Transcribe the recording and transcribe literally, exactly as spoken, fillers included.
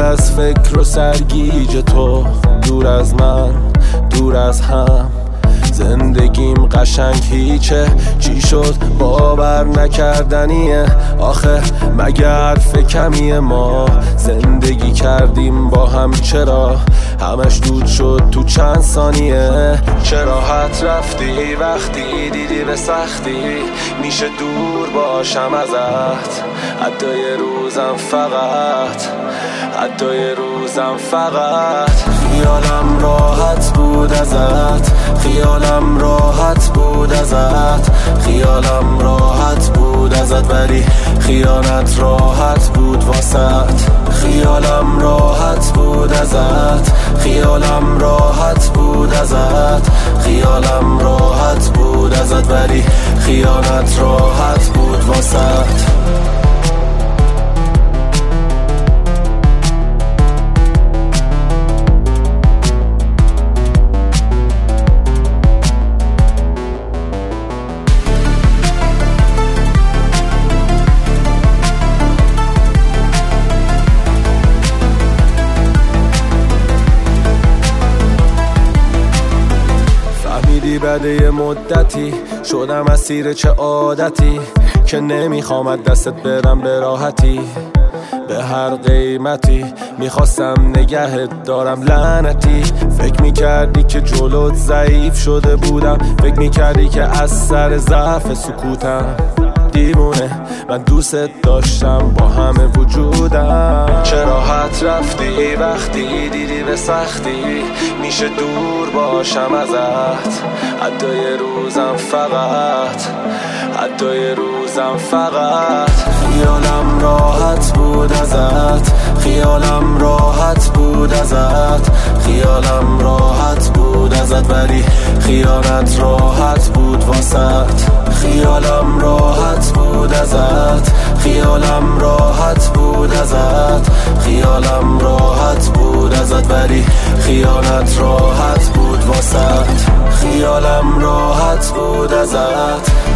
از فکر و سرگیج تو، دور از من، دور از هم. زندگیم قشنگ هیچه، چی شد باور نکردنیه. آخه مگر فکمیه ما زندگی کردیم با هم، چرا همش دود شد تو چند ثانیه؟ چه راحت رفتی وقتی دیدی به سختی میشه دور باشم ازت. حتی یه روزم فقط، حتی یه روزم فقط خیالم راحت بود ازت، خیالم راحت بود ازت، خیالم راحت بود ازت، ولی خیالت راحت بود واسط. خیالم راحت بود ازت، خیالم راحت بود ازت، خیالم راحت بود ازت، ولی خیالت راحت بود واسط. بعد یه مدتی شدم اسیر چه عادتی که نمیخوام دستت برم به راحتی. به هر قیمتی میخواستم نگهت دارم لعنتی. فکر میکردی که جلوت ضعیف شده بودم، فکر میکردی که از سر ضعف سکوتم. دیوونه من دوست داشتم با همه وجودم. چه راحت رفتی وقتی دیدی به سختی میشه دور باشم ازت. حتی یه روزم فقط، حتی یه روزم فقط خیالم راحت بود ازت، خیالم راحت بود ازت، خیالم راحت بود ازت، ولی خیالت راحت بود واسط. خیالم راحت بود ازت، خیالم راحت بود ازت، خیالم راحت بود ازت، ولی خیالت راحت بود واسط. خیالم راحت بود ازت،